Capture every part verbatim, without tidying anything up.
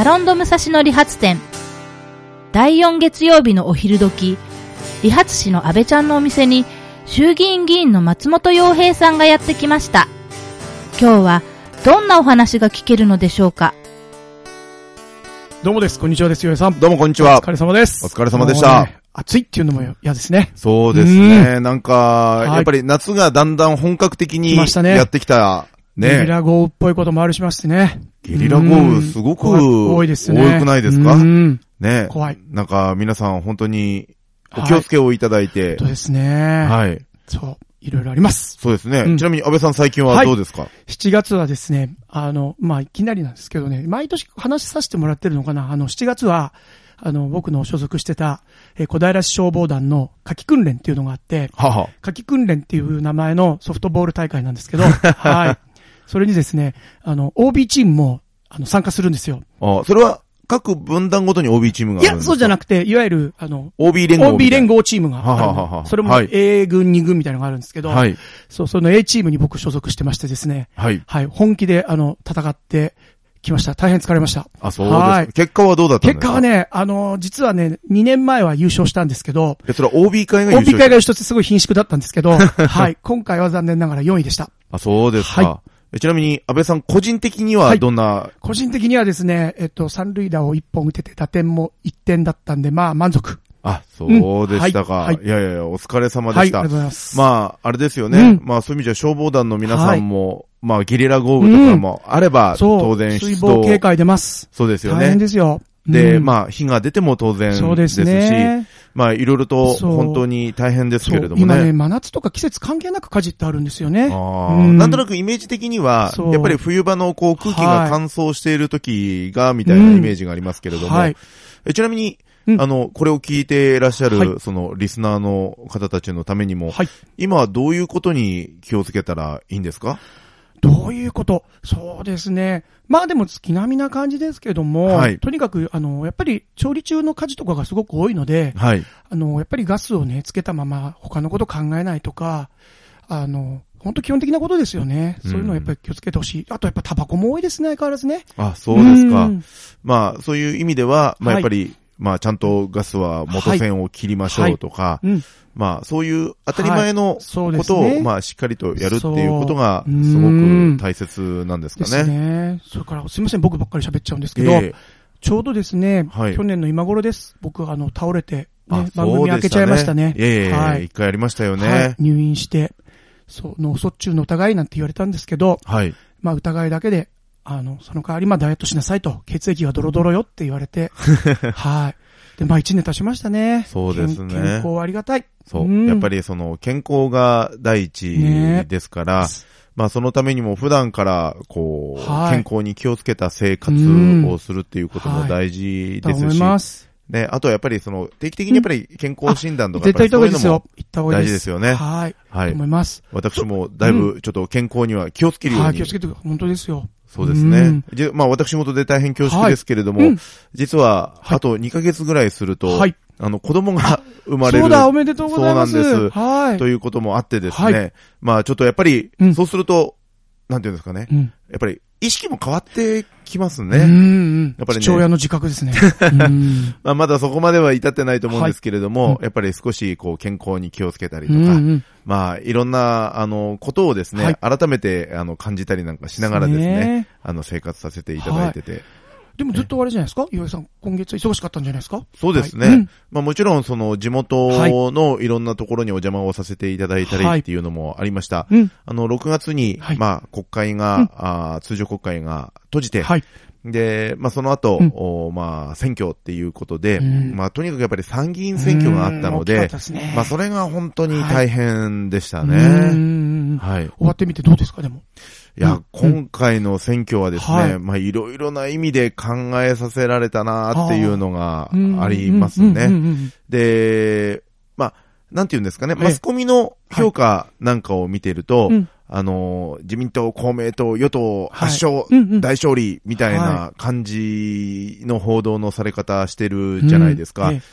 サロンド武蔵野理髪店。だいよん月曜日のお昼時、理髪師の安倍ちゃんのお店に衆議院議員の松本洋平さんがやってきました。今日はどんなお話が聞けるのでしょうか。 どうもです。こんにちはです。洋平さん。 どうもこんにちは。 お疲れ様です。 お疲れ様でした。 ね、暑いっていうのも嫌ですね。 そうですね。なんか、やっぱり夏がだんだん本格的にやってきた。ね。 ゲリラ豪雨っぽいこともあるしましてね。 ゲリラ豪雨すごく多いですね。多くないですか？ね。 怖い。 なんか皆さん本当にお気をつけをいただいて。 はい、そうですね。 はい。 そう。いろいろあります。 そうですね。うん、ちなみに安倍さん最近はどうですか？はい、 しちがつはですね、あの、まあ、いきなりなんですけどね、毎年話させてもらってるのかな。あの、しちがつは、あの、僕の所属してた、えー、小平市消防団の夏季訓練っていうのがあって、 はは夏季訓練っていう名前のソフトボール大会なんですけど、はい。それにですね、あの、オービー チームも、あの、参加するんですよ。 あ、それは、各分団ごとに オービー チームがあるんですか？いや、 そうじゃなくて、いわゆる、あの、 オービー 連合。 オービー 連合チームがある。ははははそれも A 軍、に軍みたいなのがあるんですけど、 はい。 そう、その A チームに僕所属してましてですね、 はい。 はい。本気で、あの、戦ってきました。大変疲れました。 あ、そうですか。はい。結果はどうだったんですか？ 結果はね、あの、実はね、にねんまえは優勝したんですけど、 え、それは オービー 会が優勝した？ オービー 会が優勝してすごい貧縮だったんですけど、はい。今回は残念ながらよんいでした。 あ、そうですか。はい。ちなみに、安倍さん個人的にはどんな、はい、 個人的にはですね、えっと、三塁打をいっぽん打てて打点もいってんだったんで、まあ、満足。 あ、そうでしたか。うんはいはい、いやいやいや、お疲れ様でした。 はい、ありがとうございます。 まあ、あれですよね。うん、まあ、そういう意味じゃ消防団の皆さんも、はい、まあ、ゲリラ豪雨とかもあれば、うん、当然出動。 水防警戒出ます。 そうですよね。 大変ですよ。 で、 うん、 まあ、火が出ても当然ですし、 そうですね、 まあ、いろいろと本当に大変ですけれどもね。 今ね、真夏とか季節関係なく火事ってあるんですよね。 あうん、なんとなくイメージ的には、やっぱり冬場のこう空気が乾燥している時が、みたいなイメージがありますけれども、はい、えちなみに、うん、あの、これを聞いていらっしゃる、はい、その、リスナーの方たちのためにも、はい、今はどういうことに気をつけたらいいんですか？ どういうこと？そうですね。まあでも月並みな感じですけども、はい、とにかく、あの、やっぱり調理中の火事とかがすごく多いので、はい、あの、やっぱりガスをね、つけたまま他のこと考えないとか、あの、本当基本的なことですよね。そういうのをやっぱり気をつけてほしい。あとやっぱタバコも多いですね、相変わらずね。 あ、そうですか。まあ、そういう意味では、まあやっぱり、はい、まあちゃんとガスは元栓を切りましょうとか、はいはいうんまあ、そういう当たり前のことを、はいね、まあ、しっかりとやるっていうことが、すごく大切なんですかね。 ですね。それから、すみません、僕ばっかり喋っちゃうんですけど、えー、ちょうどですね、はい、去年の今頃です。僕、あの、倒れて、ね、番組開けちゃいましたね。 ええ、はい。一回やりましたよね、はい。 入院して、そう、脳卒中の疑いなんて言われたんですけど、はい。まあ、疑いだけで、あの、その代わり、まあ、ダイエットしなさいと、血液がドロドロよって言われて、はい。で、まあ一年経ちましたね。 そうですね。 健康はありがたい。 そう。うん、やっぱりその健康が第一ですから、ね、まあそのためにも普段からこう、はい、健康に気をつけた生活をするっていうことも大事ですし、はい、ます。ね、あとはやっぱりその定期的にやっぱり健康診断とか、 うん、絶対行った方がいいですよ。 行った方がいいです。大事ですよね。 はい。はい。思います。 私もだいぶちょっと健康には気をつけるように。はい、 気をつけて本当ですよ。 そうですね。うん、まあ私事で大変恐縮ですけれども、はいうん、実はあとにかげつぐらいすると、はい、あの子供が生まれる。 そうだ、おめでとうございます。 そうなんです。はい。ということもあってですね、はい、まあちょっとやっぱり、うん、そうすると、なんていうんですかね、うん、やっぱり意識も変わってきますね。うんうん、やっぱりね。父親の自覚ですね。 うんまあまだそこまでは至ってないと思うんですけれども、はい、やっぱり少しこう健康に気をつけたりとか、うんうん、まあいろんなあのことをですね、はい、改めてあの感じたりなんかしながらですね、ねあの生活させていただいてて。はいでもずっとあれじゃないですか岩井さん、今月忙しかったんじゃないですか？ そうですね。はいうん、まあもちろんその地元のいろんなところにお邪魔をさせていただいたりっていうのもありました。はいうん、あの、ろくがつに、はい、まあ国会が、うん、あ通常国会が閉じて、はい、で、まあその後、うん、おまあ選挙っていうことで、うん、まあとにかくやっぱり参議院選挙があったので、ね、まあそれが本当に大変でしたね。 はい。はい、終わってみてどうですかでも。 いや、うん、今回の選挙はですね、はい、まあいろいろな意味で考えさせられたなっていうのがありますね。で、まあ、なんていうんですかね、マスコミの評価なんかを見てると、はい、あの、自民党、公明党、与党発勝、はい、大勝利みたいな感じの報道のされ方してるじゃないですか。うん、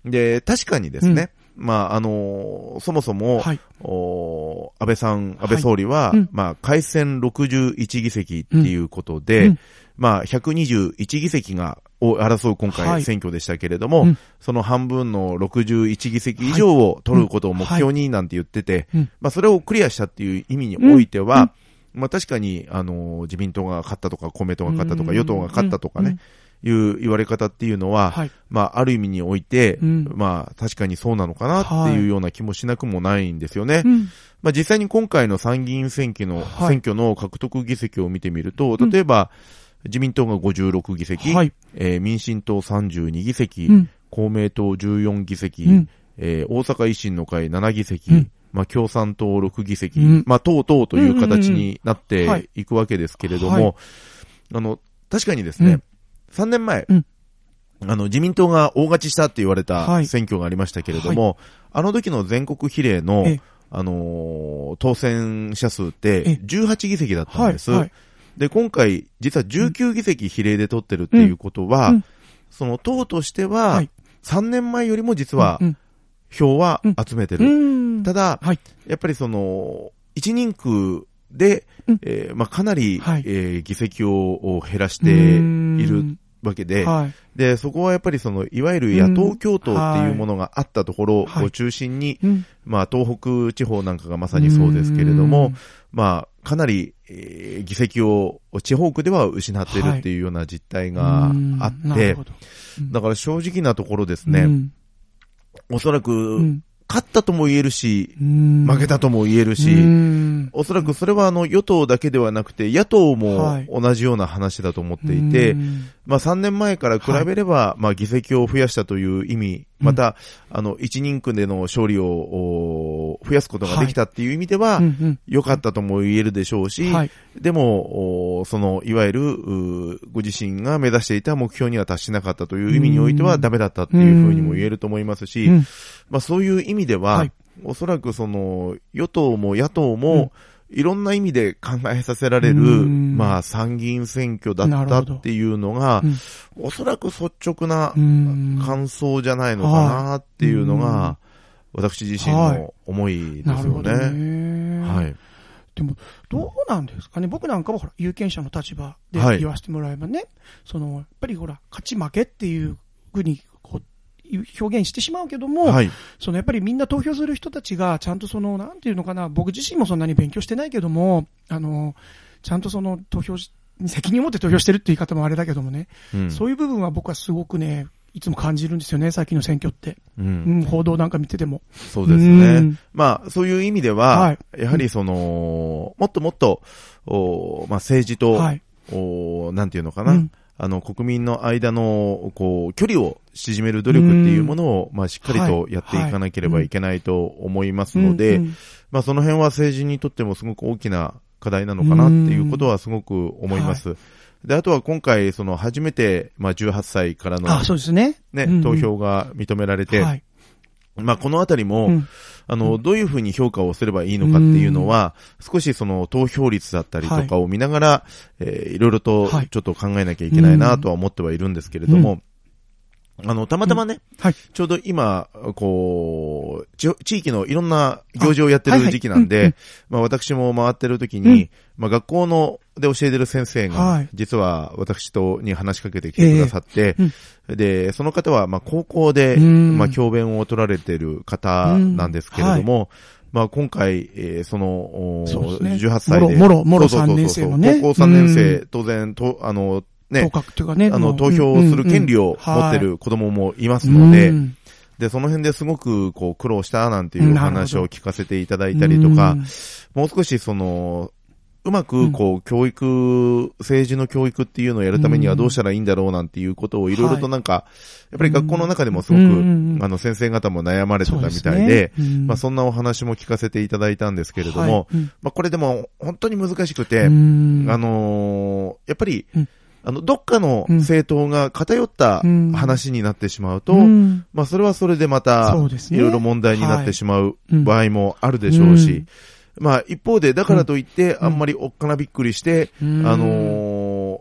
で、確かにですね、うんまあ、あのー、そもそも、はい、お安倍さん、安倍総理は、はいうん、まあ、改選ろくじゅういちぎせきっていうことで、うんまあ、ひゃくにじゅういちぎせきが、を争う今回選挙でしたけれども、はいうん、その半分のろくじゅういちぎせき以上を取ることを目標になんて言ってて、はいまあ、それをクリアしたっていう意味においては、うん、まあ、確かに、あの、自民党が勝ったとか、公明党が勝ったとか、与党が勝ったとかね、いう言われ方っていうのは、はい、まあ、ある意味において、うん、まあ、確かにそうなのかなっていうような気もしなくもないんですよね。はいうんまあ、実際に今回の参議院選挙の、はい、選挙の獲得議席を見てみると、例えば、うん、自民党がごじゅうろくぎせき、はいえー、民進党さんじゅうにぎせき、うん、公明党じゅうよんぎせき、うんえー、大阪維新の会ななぎせき、うんまあ、共産党ろくぎせき、うん、まあ、等々という形になっていくわけですけれども、はいはい、あの、確かにですね、うん、さんねんまえ、うん、あの、自民党が大勝ちしたって言われた選挙がありましたけれども、はい、あの時の全国比例の、あのー、当選者数ってじゅうはちぎせきだったんです。はいはい、で、今回、実はじゅうきゅうぎせき比例で取ってるっていうことは、うん、その党としては、はい、さんねんまえよりも実は、票は集めてる。うん、ただ、はい、やっぱりその、一人区で、うんえーまあ、かなり、はいえー、議席を減らしているわけで、はい、で、そこはやっぱりその、いわゆる野党共闘っていうものがあったところを中心に、はい、まあ、東北地方なんかがまさにそうですけれども、まあ、かなり、えー、議席を地方区では失っているっていうような実態があって、はい、だから正直なところですね、うん、おそらく、うん勝ったとも言えるし、負けたとも言えるし、おそらくそれはあの与党だけではなくて野党も同じような話だと思っていて、はい、まあさんねんまえから比べれば、はい、まあ議席を増やしたという意味、また、あの一人区での勝利を増やすことができたっていう意味では、良かったとも言えるでしょうし、はい、でも、そのいわゆるご自身が目指していた目標には達しなかったという意味においてはダメだったっていうふうにも言えると思いますし、まあそういう意味では、はい、おそらくその与党も野党も、いろんな意味で考えさせられる、まあ参議院選挙だったっていうのが、うん、おそらく率直な感想じゃないのかなっていうのが、私自身の思いですよね。はい。ねはい、 でも、どうなんですかね。僕なんかはほら、有権者の立場で言わせてもらえばね、はい、その、やっぱりほら、勝ち負けっていうふうに、こう、表現してしまうけども、はい、そのやっぱりみんな投票する人たちがちゃんとそのなんていうのかな、僕自身もそんなに勉強してないけども、あのちゃんとその投票し責任を持って投票してるって言い方もあれだけどもね、うん、そういう部分は僕はすごくねいつも感じるんですよね、最近の選挙って、うんうん、報道なんか見てても。 そうですね。うん、まあそういう意味では、はい、やはりその、うん、もっともっとおまあ政治と、はい、おなんていうのかな。うんあの、国民の間の、こう、距離を縮める努力っていうものを、まあ、しっかりとやっていかなければいけないと思いますので、まあ、その辺は政治にとってもすごく大きな課題なのかなっていうことはすごく思います。で、あとは今回、その、初めて、まあ、じゅうはっさいからの、 あ、そうですね。 ね、投票が認められて、はい、まあ、このあたりも、うん、あの、どういうふうに評価をすればいいのかっていうのは、少しその投票率だったりとかを見ながら、はい、えー、いろいろとちょっと考えなきゃいけないなとは思ってはいるんですけれども、あの、たまたまね、うんはい、ちょうど今、こう、地域のいろんな行事をやってる時期なんで、はいはいまあ私も回ってる時に、うん、まあ学校ので教えてる先生が、実は私とに話しかけてきてくださって、えーうん、で、その方は、まあ高校で、まあ教鞭を取られてる方なんですけれども、うんはいまあ今回、えー、その、そね、じゅうはっさいで、 もろ、もろさんねん生のね。 高校さんねん生、当然、と、あの、ね、 ねあの、投票する権利を持ってる子供もいますので、うんうんはい、で、その辺ですごく、こう、苦労したなんていうお話を聞かせていただいたりとか、もう少しその、うまく、こう、教育、政治の教育っていうのをやるためにはどうしたらいいんだろうなんていうことをいろいろとなんか、やっぱり学校の中でもすごく、あの、先生方も悩まれてたみたいで、まあそんなお話も聞かせていただいたんですけれども、まあこれでも本当に難しくて、あの、やっぱり、あの、どっかの政党が偏った話になってしまうと、まあそれはそれでまた、いろいろ問題になってしまう場合もあるでしょうし、まあ一方でだからといってあんまりおっかなびっくりして、うん、あの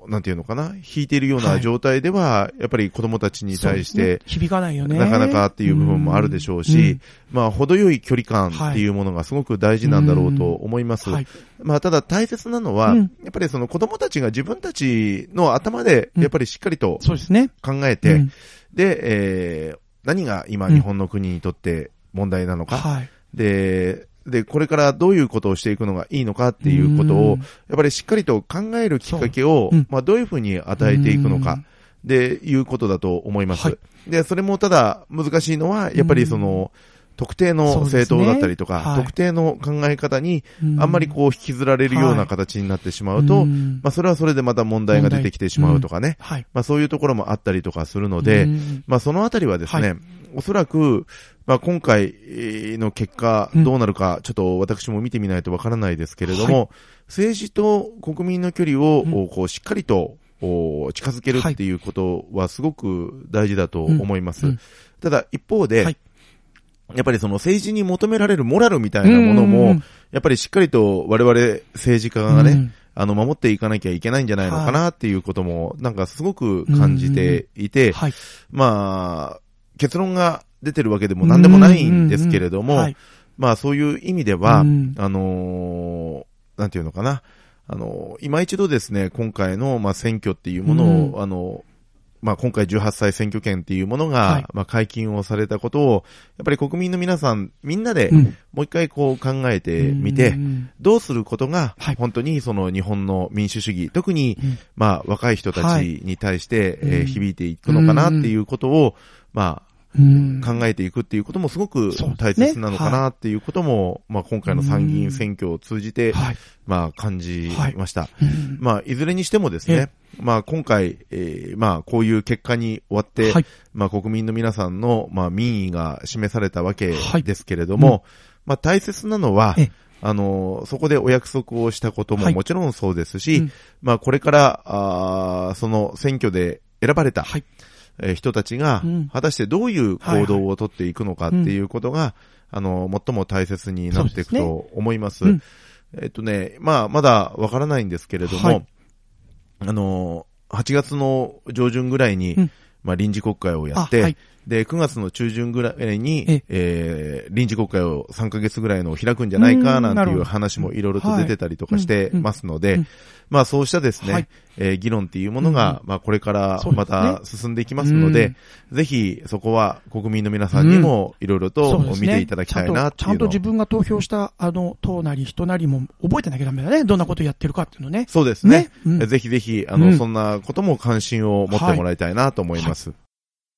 なんていうのかな、引いているような状態では、はい、やっぱり子供たちに対して、ね、 響かないよね。 なかなかっていう部分もあるでしょうし、うん、まあ、程よい距離感っていうものがすごく大事なんだろうと思います。はい、まあ、ただ大切なのは、うん、やっぱりその子供たちが自分たちの頭で、やっぱりしっかりと考えて、うん、で、えー、何が今日本の国にとって問題なのか、うんはい、で、で、これからどういうことをしていくのがいいのかっていうことを、やっぱりしっかりと考えるきっかけを、うん、まあどういうふうに与えていくのか、で、いうことだと思います。はい、で、それもただ難しいのは、やっぱりその、特定の政党だったりとか、ねはい、特定の考え方に、あんまりこう引きずられるような形になってしまうと、はい、まあそれはそれでまた問題が出てきてしまうとかね、はい、まあそういうところもあったりとかするので、まあそのあたりはですね、はい、おそらく、まあ今回の結果どうなるか、ちょっと私も見てみないとわからないですけれども、はい、政治と国民の距離をこうしっかりと近づけるっていうことはすごく大事だと思います。ただ一方で、はいやっぱりその政治に求められるモラルみたいなものも、やっぱりしっかりと我々政治家がね、あの、守っていかなきゃいけないんじゃないのかなっていうことも、なんかすごく感じていて、まあ、結論が出てるわけでも何でもないんですけれども、まあそういう意味では、あの、なんていうのかな、あの、今一度ですね、今回のまあ選挙っていうものを、あの、まあ今回じゅうはっさい選挙権っていうものが、はい、まあ解禁をされたことを、やっぱり国民の皆さん、みんなで、もう一回こう考えてみて、うん、どうすることが、本当にその日本の民主主義、特に、まあ若い人たちに対して、はいえー、響いていくのかなっていうことを、まあ、考えていくっていうこともすごく大切なのかなっていうことも、まあ今回の参議院選挙を通じて、まあ感じました。まあいずれにしてもですね、まあ今回、えー、まあこういう結果に終わって、まあ国民の皆さんのまあ民意が示されたわけですけれども、まあ大切なのは、あの、そこでお約束をしたことももちろんそうですし、まあこれから、あその選挙で選ばれた、えー、人たちが、果たしてどういう行動をとっていくのかっていうことが、あの、最も大切になっていくと思います。すねうん、えっとね、まあ、まだわからないんですけれども、はい、あの、はちがつの上旬ぐらいに、うん、まあ、臨時国会をやって、はい、で、くがつの中旬ぐらいに、ええー、臨時国会をさんかげつぐらいのを開くんじゃないかなんていう話もいろいろと出てたりとかしてますので、まあそうしたですね、はい、えー、議論っていうものが、うん、まあこれからまた進んでいきますので、ねうん、ぜひそこは国民の皆さんにもいろいろと見ていただきたいなっていうの、 うんね、ちゃんと自分が投票したあの党なり人なりも覚えてなきゃダメだね。どんなことやってるかっていうのね。 そうですね。ねうん、ぜひぜひ、あの、うん、そんなことも関心を持ってもらいたいなと思います。はいはい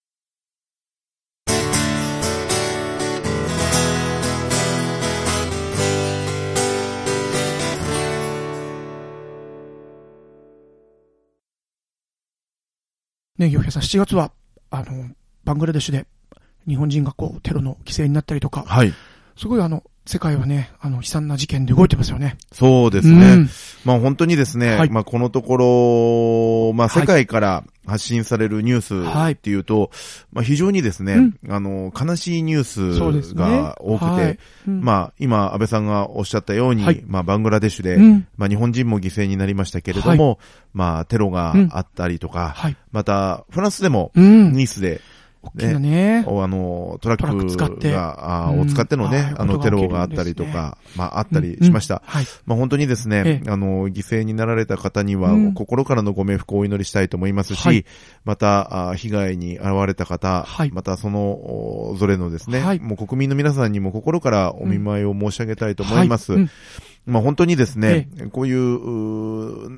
ね、ヨヘさん、しちがつは、あの、バングラデシュで日本人がこう、テロの犠牲になったりとか、はい。すごいあの、世界はね、あの、悲惨な事件で動いてますよね。 そうですね。うん、まあ本当にですね、はい、まあこのところ、まあ世界から発信されるニュースっていうと、はい、まあ非常にですね、うん、あの、悲しいニュースが多くて、ねはいうん、まあ今、安倍さんがおっしゃったように、はい、まあバングラデシュで、うん、まあ日本人も犠牲になりましたけれども、はい、まあテロがあったりとか、はい、またフランスでも、ニースで、 大きなね。 あの、トラックが、を使ってのね、あのテロがあったりとか、まああったりしました。まあ本当にですね、あの、犠牲になられた方には、心からのご冥福をお祈りしたいと思いますし、また、被害に遭われた方、またその、ぞれのですね、もう国民の皆さんにも心からお見舞いを申し上げたいと思います。まあ本当にですね、こういう、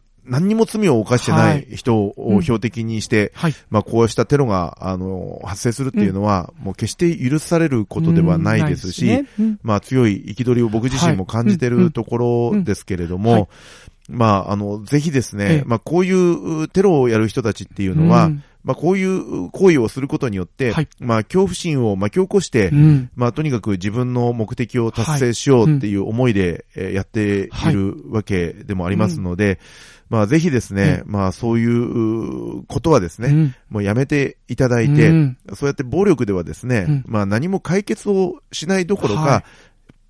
何にも罪を犯してない人を標的にして、はいうんはい、まあこうしたテロが、あの、発生するっていうのは、うん、もう決して許されることではないですし、うんねうん、まあ強い憤りを僕自身も感じているところですけれども、はいうんうん、まああの、ぜひですね、まあこういうテロをやる人たちっていうのは、うんまあこういう行為をすることによって、はい、まあ恐怖心を巻き起こして、うん、まあとにかく自分の目的を達成しようっていう思いでやっているわけでもありますので、はいうんまあぜひですね、うん、まあそういうことはですね、うん、もうやめていただいて、うん、そうやって暴力ではですね、うん、まあ何も解決をしないどころか、はい、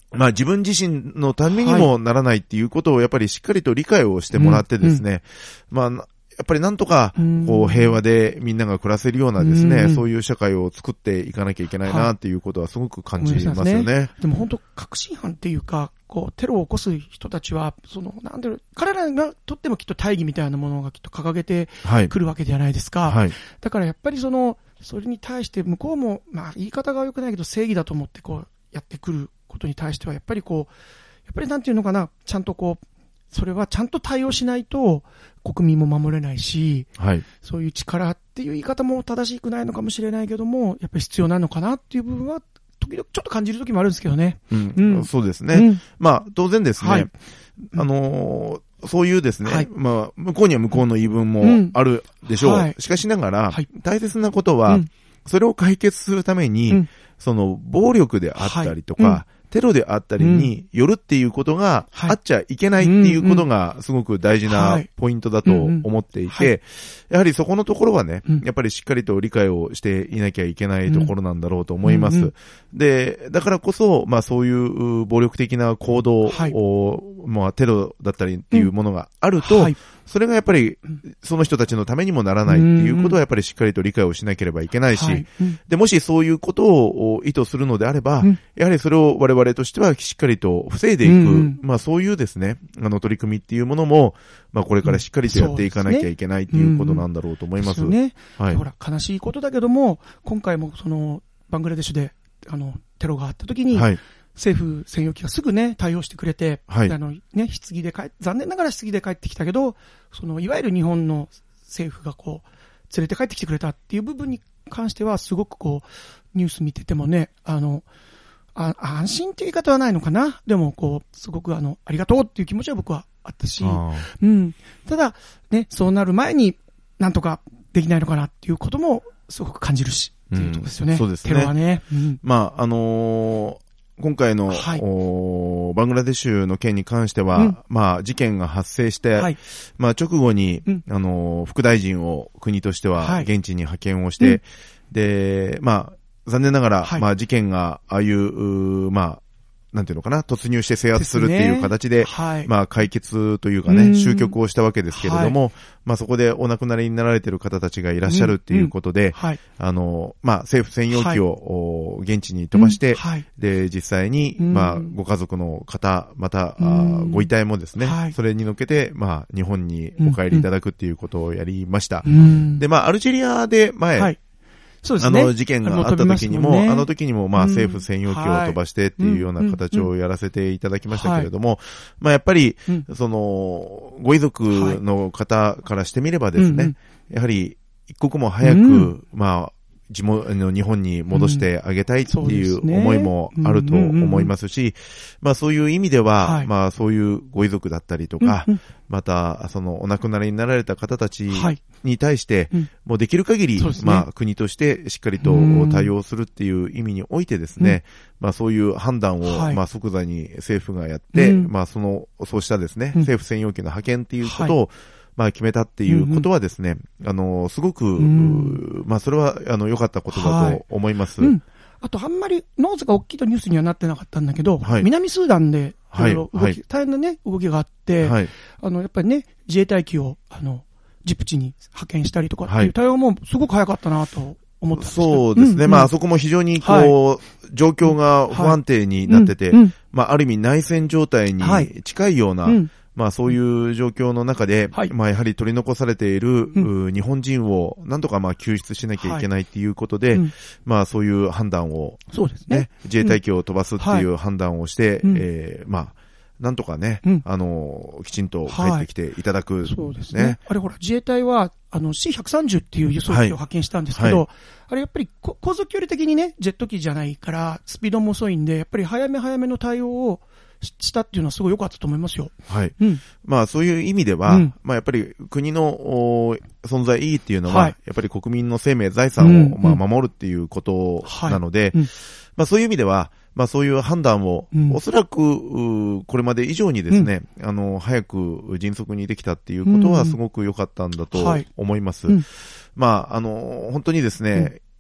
まあ自分自身のためにもならないっていうことをやっぱりしっかりと理解をしてもらってですね、うんうん、まあ、やっぱりなんとか、こう、平和でみんなが暮らせるようなですね、うん、そういう社会を作っていかなきゃいけないなっていうことはすごく感じますよね。はい、 でも本当、確信犯っていうか、こう、テロを起こす人たちは、その、なんだろう、彼らがとってもきっと大義みたいなものがきっと掲げてくるわけじゃないですか。はい、だからやっぱりその、それに対して向こうも、まあ言い方が良くないけど正義だと思ってこう、やってくることに対しては、やっぱりこう、やっぱりなんていうのかな、ちゃんとこう、それはちゃんと対応しないと国民も守れないし、はい、そういう力っていう言い方も正しくないのかもしれないけども、やっぱり必要なのかなっていう部分は、時々ちょっと感じる時もあるんですけどね。 うんうん、そうですね。うん、まあ、当然ですね、はい、あのー、そういうですね、はい、まあ、向こうには向こうの言い分もあるでしょう。うんはい、しかしながら、はい、大切なことは、うん、それを解決するために、うん、その、暴力であったりとか、はいうんテロであったりによるっていうことがあっちゃいけないっていうことがすごく大事なポイントだと思っていて、やはりそこのところはね、やっぱりしっかりと理解をしていなきゃいけないところなんだろうと思います。で、だからこそ、まあそういう暴力的な行動を、まあテロだったりっていうものがあると、それがやっぱりその人たちのためにもならないっていうことはやっぱりしっかりと理解をしなければいけないし、で、もしそういうことを意図するのであれば、やはりそれを我々としてはしっかりと防いでいく、うん、まあそういうですね、あの取り組みっていうものも、まあこれからしっかりとやっていかなきゃいけないっていうことなんだろうと思います。 そうですね。はい。ほら、悲しいことだけども、今回もその、バングラデシュで、あの、テロがあった時に、はい、政府専用機がすぐね、対応してくれて、はい、あの、ね、棺で帰、残念ながら棺で帰ってきたけど、その、いわゆる日本の政府がこう、連れて帰ってきてくれたっていう部分に関しては、すごくこう、ニュース見ててもね、あの、あ安心っていう言い方はないのかな。でも、こう、すごくあの、ありがとうっていう気持ちは僕はあったし、うん。ただ、ね、そうなる前になんとかできないのかなっていうこともすごく感じるし、っていうところですよね。 うん、そうですね。 テロはね。うん、 まあ、あのー、今回の、はい、バングラデシュの件に関しては、うん、まあ、事件が発生して、はい、まあ、直後に、うん、あのー、副大臣を国としては現地に派遣をして、はい、で、まあ、残念ながら、はい、まあ事件が、ああいう、まあ、なんていうのかな、突入して制圧するっていう形で、でねはい、まあ解決というかね、終局をしたわけですけれども、はい、まあそこでお亡くなりになられている方たちがいらっしゃるっていうことで、うんうんはい、あの、まあ政府専用機を、はい、現地に飛ばして、うんはい、で、実際に、まあご家族の方、また、うん、ご遺体もですね、はい、それに乗っけて、まあ日本にお帰りいただくっていうことをやりました。うん、で、まあアルジェリアで前、はいそうですね。あの事件があった時にも、もね、あの時にもまあ政府専用機を飛ばしてっていうような形をやらせていただきましたけれども、まあやっぱり、その、ご遺族の方からしてみればですね、やはり一刻も早く、まあ、地元の日本に戻してあげたいっていう思いもあると思いますし、まあそういう意味では、まあそういうご遺族だったりとか、またそのお亡くなりになられた方たちに対して、もうできる限り、まあ国としてしっかりと対応するっていう意味においてですね、まあそういう判断を、まあ即座に政府がやって、まあその、そうしたですね、政府専用機の派遣っていうことを、まあ決めたっていうことはですね、うんうん、あの、すごく、うん、まあそれは、あの、良かったことだと思います。はいうん、あと、あんまりノーズが大きいとニュースにはなってなかったんだけど、はい、南スーダンで、いろいろ動き、はい、大変なね、動きがあって、はい、あの、やっぱりね、自衛隊機を、あの、ジプチに派遣したりとかっていう対応もすごく早かったなと思ったんですけど。 そうですね。うんうん、まあ、あそこも非常に、こう、はい、状況が不安定になってて、はいうんうん、まあ、ある意味内戦状態に近いような、はいうんまあそういう状況の中で、はい、まあやはり取り残されている、うん、日本人をなんとかまあ救出しなきゃいけないっていうことで、はいうん、まあそういう判断を、 そうですね。 自衛隊機を飛ばすっていう判断をして、うん、えー、まあ、なんとかね、うん、あの、きちんと帰ってきていただく、 はい。そうですね。あれほら、自衛隊は、あの シーひゃくさんじゅう っていう輸送機を派遣したんですけど、はいはい、あれやっぱり航続距離的にね、ジェット機じゃないから、スピードも遅いんで、やっぱり早め早めの対応を、したっていうのはすごい良かったと思いますよ。 はい。うん、まあそういう意味では、うん、まあやっぱり国の存在意義っていうのは、はい、やっぱり国民の生命財産を、うん、まあ守るっていうことなので、はいうん、まあそういう意味では、まあそういう判断を、うん、おそらく、これまで以上にですね、うん、あの、早く迅速にできたっていうことはすごく良かったんだと思います。うんうん、まああの、本当にですね、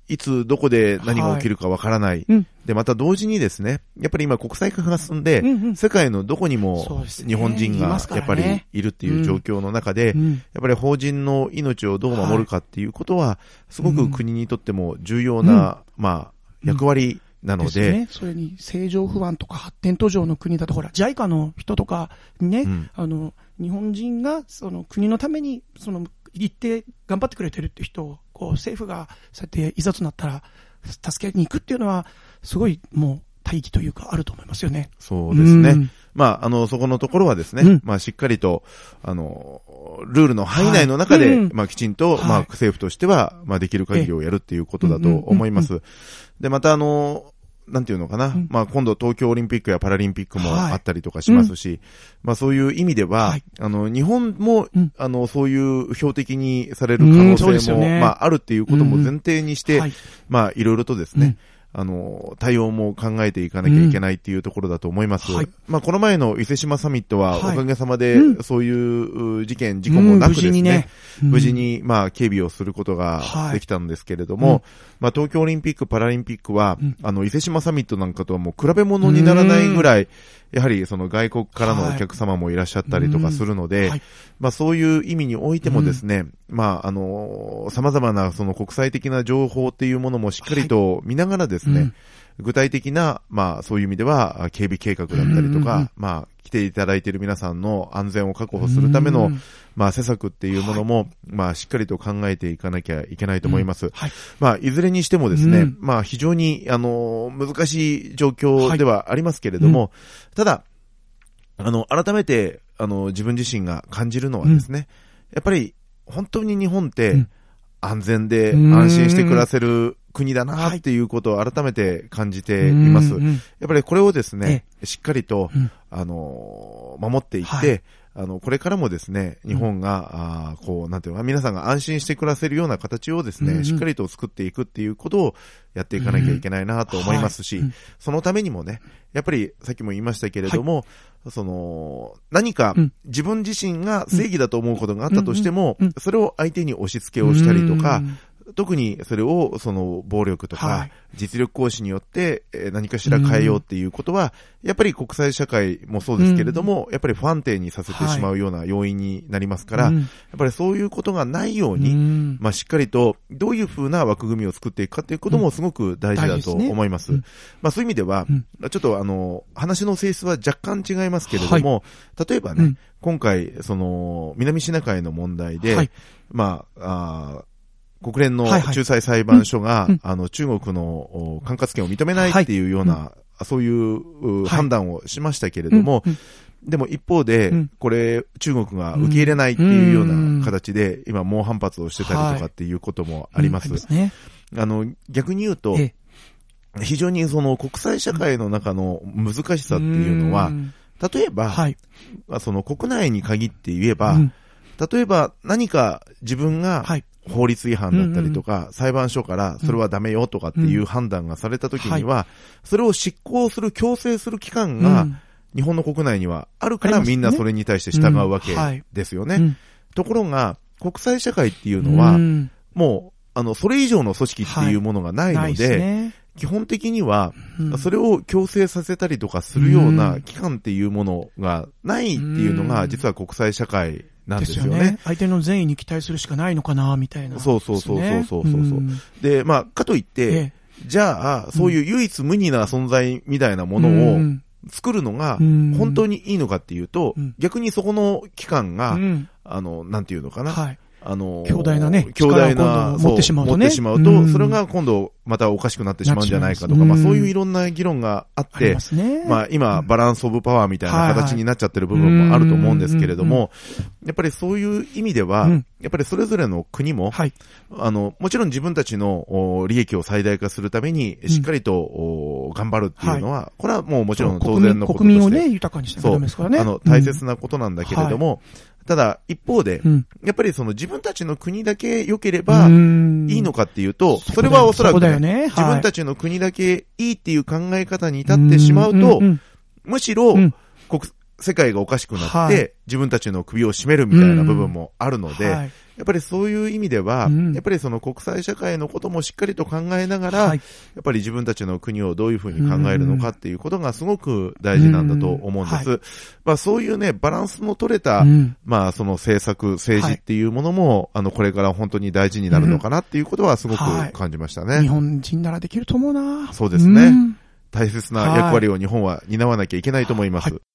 いつどこで何が起きるかわからない、はいうん、でまた同時にですねやっぱり今国際化が進んで、うんうん、世界のどこにも日本人がやっぱりいるっていう状況の中で、うん、やっぱり法人の命をどう守るかっていうことはすごく国にとっても重要な、うん、まあ役割なので、 ね、それに政情不安とか発展途上の国だとほら ジャイカ の人とかにね、うん、あの日本人がその国のためにその行って頑張ってくれてるっていう人をこう政府がそうやっていざとなったら助けに行くっていうのはすごいもう大義というかあると思いますよね。 そうですね。うん、まああのそこのところはですね、うん、まあしっかりとあのルールの範囲内の中で、はいうん、まあきちんと、はい、まあ政府としてはまあできる限りをやるっていうことだと思います。でまたあのなんていうのかな、うん、まあ今度東京オリンピックやパラリンピックもあったりとかしますし、はいうん、まあそういう意味では、はい、あの日本も、うん、あのそういう標的にされる可能性も、ね、まああるっていうことも前提にして、うんはい、まあいろいろとですね、うんあの、対応も考えていかなきゃいけないっていうところだと思います。うんはい、まあ、この前の伊勢志摩サミットは、おかげさまで、そういう事件、事故もなくですね、うん、無事にね、うん、無事に、まあ、警備をすることができたんですけれども、はい、まあ、東京オリンピック、パラリンピックは、うん、あの、伊勢志摩サミットなんかとはもう比べ物にならないぐらい、やはりその外国からのお客様もいらっしゃったりとかするので、はい、まあそういう意味においてもですね、うん、まああの、様々なその国際的な情報っていうものもしっかりと見ながらですね、はいうん具体的な、まあ、そういう意味では、警備計画だったりとか、うんうん、まあ、来ていただいている皆さんの安全を確保するための、まあ、施策っていうものも、はい、まあ、しっかりと考えていかなきゃいけないと思います。うんはい、まあ、いずれにしてもですね、うん、まあ、非常に、あの、難しい状況ではありますけれども、はいうん、ただ、あの、改めて、あの、自分自身が感じるのはですね、うん、やっぱり、本当に日本って、安全で安心して暮らせる国だなっていうことを改めて感じています。やっぱりこれをですね、しっかりと、あの、守っていって、はいあの、これからもですね、日本が、うん、あこう、なんていうのか、皆さんが安心して暮らせるような形をですね、うんうん、しっかりと作っていくっていうことをやっていかなきゃいけないなと思いますし、うんはい、そのためにもね、やっぱりさっきも言いましたけれども、はい、その、何か自分自身が正義だと思うことがあったとしても、うんうんうん、それを相手に押し付けをしたりとか、うん特にそれをその暴力とか実力行使によって何かしら変えようっていうことはやっぱり国際社会もそうですけれどもやっぱり不安定にさせてしまうような要因になりますからやっぱりそういうことがないようにまあしっかりとどういうふうな枠組みを作っていくかっていうこともすごく大事だと思います。まあそういう意味ではちょっとあの話の性質は若干違いますけれども例えばね今回その南シナ海の問題でまあ国連の仲裁裁判所が、はいはい、あの、中国の管轄権を認めないっていうような、はい、そういう判断をしましたけれども、はい、でも一方で、これ、中国が受け入れないっていうような形で、今猛反発をしてたりとかっていうこともあります。はいうん、あの、逆に言うと、非常にその国際社会の中の難しさっていうのは、例えば、はい、その国内に限って言えば、うん、例えば何か自分が、はい法律違反だったりとか、うんうん、裁判所からそれはダメよとかっていう判断がされたときには、うんはい、それを執行する、強制する機関が日本の国内にはあるから、みんなそれに対して従うわけですよね。うんはい、ところが、国際社会っていうのは、うん、もう、あの、それ以上の組織っていうものがないので、はいね、基本的には、それを強制させたりとかするような機関っていうものがないっていうのが、実は国際社会なんですよね。ですよね。 相手の善意に期待するしかないのかな、みたいな、ね。 そうそうそうそうそうそう。うん、で、まあ、かといって、ええ、じゃあ、そういう唯一無二な存在みたいなものを作るのが、本当にいいのかっていうと、うん、逆にそこの機関が、うん、あの、なんていうのかな。はいあの、 強大なね、 強大な、 持ってしまうとね。 持ってしまうと、うん、それが今度またおかしくなってしまうんじゃないかとか、まあそういういろんな議論があって、あね、まあ今、バランスオブパワーみたいな形になっちゃってる部分もあると思うんですけれども、やっぱりそういう意味では、うん、やっぱりそれぞれの国も、はい、あの、もちろん自分たちの利益を最大化するために、しっかりと、頑張るっていうのは、はい、これはもうもちろん当然のこととして。 国民をね、豊かにしてダメですからね。 あの、大切なことなんだけれども、うんはいただ、一方で、うん、やっぱりその自分たちの国だけ良ければいいのかっていうと、それはおそらく、ねねはい、自分たちの国だけいいっていう考え方に至ってしまうと、うんうんうん、むしろ、うん、国世界がおかしくなって、はい、自分たちの首を絞めるみたいな部分もあるので、うんはい、やっぱりそういう意味では、うん、やっぱりその国際社会のこともしっかりと考えながら、はい、やっぱり自分たちの国をどういうふうに考えるのかっていうことがすごく大事なんだと思うんです。うんはい、まあそういうね、バランスの取れた、うん、まあその政策、政治っていうものも、はい、あの、これから本当に大事になるのかなっていうことはすごく感じましたね。はい、 日本人ならできると思うな。 そうですね。うん、大切な役割を日本は担わなきゃいけないと思います。はい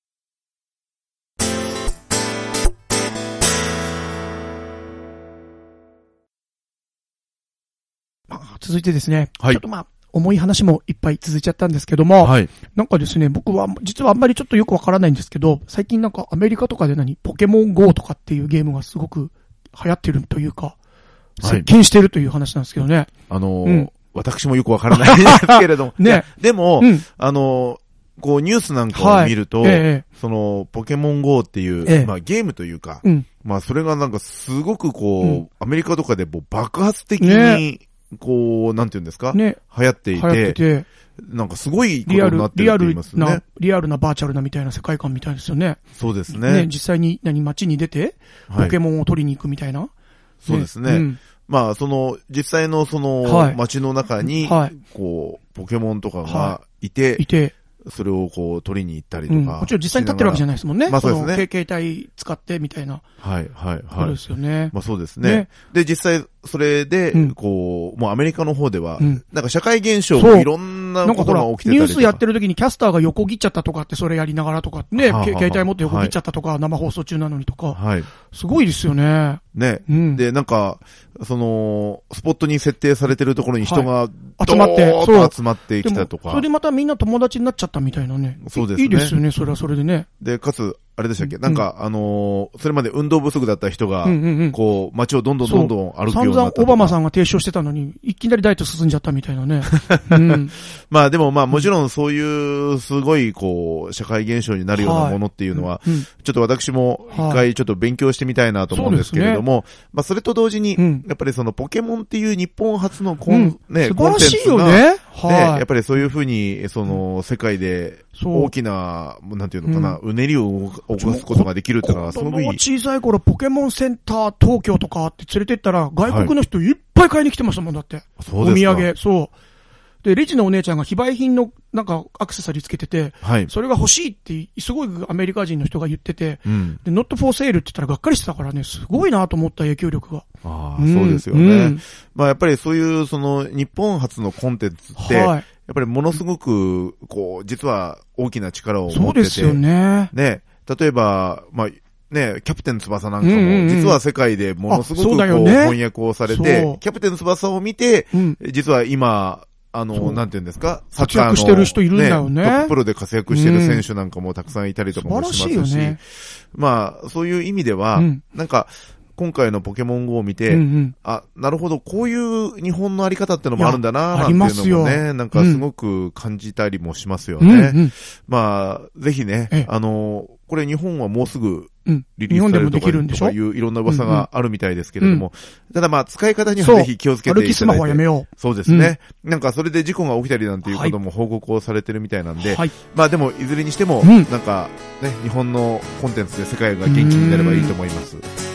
続いてですね、はい、ちょっとまあ、重い話もいっぱい続いちゃったんですけども、はい、なんかですね、僕は実はあんまりちょっとよくわからないんですけど、最近なんかアメリカとかで何、ポケモン ゴー とかっていうゲームがすごく流行ってるというか、接近してるという話なんですけどね。はい、 あのーうん、私もよくわからないんですけれども、ね、でも、うん、あのー、こうニュースなんかを見ると、はいええ、そのポケモン ゴー っていう、ええ、まあゲームというか、うん、まあそれがなんかすごくこう、うん、アメリカとかでもう爆発的に、ねこう、なんていうんですか、ね、流行っていて、流行っててなんかすごいことになってるって言いますね。 リアルな、リアルなバーチャルなみたいな世界観みたいですよね。 そうですね。 ね実際に何街に出て、ポケモンを取りに行くみたいな。はい、 そうですね。うん、まあ、その、実際のその、はい、街の中に、はい、こう、ポケモンとかがいて、はい、いて、それをこう取りに行ったりとか、うん。もちろん実際に立ってるわけじゃないですもんね。 まあそうですね。 携帯使ってみたいな。 はい、はい、はい。 そうですよね。 まあそうですね。ねで、実際、それで、こう、うん、もうアメリカの方では、うん、なんか社会現象もいろんなことが起きてたりとか。 ニュースやってる時にキャスターが横切っちゃったとかってそれやりながらとかね、はあはあ、携帯持って横切っちゃったとか、はい、生放送中なのにとか。はい。すごいですよね。 ね。うん、で、なんか、その、スポットに設定されてるところに人が、はい、 集まって、 そう。集まってきたとか。 それでまたみんな友達になっちゃったみたいなね。 そうですね。 いいですよね、それはそれでね。 で、かつ、あれでしたっけ、うん、なんか、あのー、それまで運動不足だった人が、うんうんうん、こう、街をどんどんどんどん歩くようになったとか。散々 オバマさんが提唱してたのに、いきなりダイエット進んじゃったみたいなね。うん、 まあでもまあもちろんそういう、すごい、こう、社会現象になるようなものっていうのは、はいうん、ちょっと私も一回ちょっと勉強してみたいなと思うんですけれども、はい、まあそれと同時に、うん、やっぱりそのポケモンっていう日本初のコン、うん、ね、コンテンツが、ね、はい、ね、やっぱりそういうふうに、その、世界で、大きな、なんていうのかな、うん、うねりを起こすことができるっていうのはすごい。 小さい頃ポケモンセンター東京とかって連れてったら、外国の人いっぱい買いに来てましたもんだって。 そうですか。 お土産、そう。で、レジのお姉ちゃんが非売品のなんかアクセサリーつけてて、はい、それが欲しいってすごいアメリカ人の人が言ってて、うん、で、not for sale って言ったらがっかりしてたからね、すごいなと思った影響力が。 ああ、うん、そうですよね。うん、まあやっぱりそういうその日本初のコンテンツって、はい、やっぱりものすごく、こう、実は大きな力を持ってて。 そうですよね。 ね、例えば、まあ、ね、キャプテン翼なんかも、実は世界でものすごくこう、翻訳をされて、キャプテン翼を見て、うん、実は今、あの、なんていうんですか、 サッカーの、活躍してる人いるんだよね。 トッププロで活躍してる選手なんかもたくさんいたりとかもしますし、ね、まあ、そういう意味では、うん、なんか、今回のポケモン ゴー を見て、うんうん、あ、なるほど、こういう日本のあり方ってのもあるんだな、なんていうのもね、なんかすごく感じたりもしますよね。うんうん、まあ、ぜひね、あの、これ日本はもうすぐリリースされるとかいういろんな噂があるみたいですけれども、うん、ただまあ使い方にはぜひ気をつけていただいて。歩きスマホはやめよう。そうですね、うん。なんかそれで事故が起きたりなんていうことも報告をされてるみたいなんで、はい、まあでもいずれにしても、うん、なんかね、日本のコンテンツで世界が元気になればいいと思います。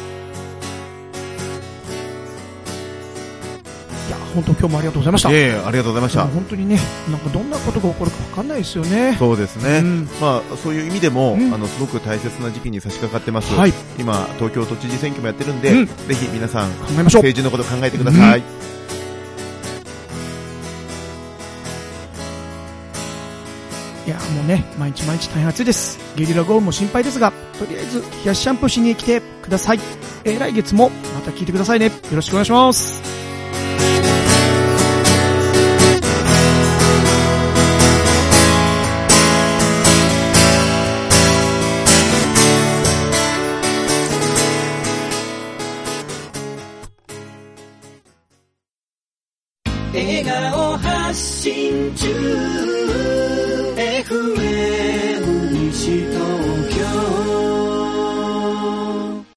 本当今日もありがとうございました。 いえいえ、ありがとうございました。 本当にね、なんかどんなことが起こるか分かんないですよね。 そうですね。うん、まあそういう意味でも、うん、あのすごく大切な時期に差し掛かってます。はい、今東京都知事選挙もやってるんで、うん、ぜひ皆さん考えましょう。政治のこと考えてください。うん、 いやもうね、毎日毎日大変暑いです。ゲリラ豪雨も心配ですが、とりあえず冷やしシャンプーしに来てください。えー、来月もまた聞いてくださいね。よろしくお願いします。 笑顔発信中 エフエム 西東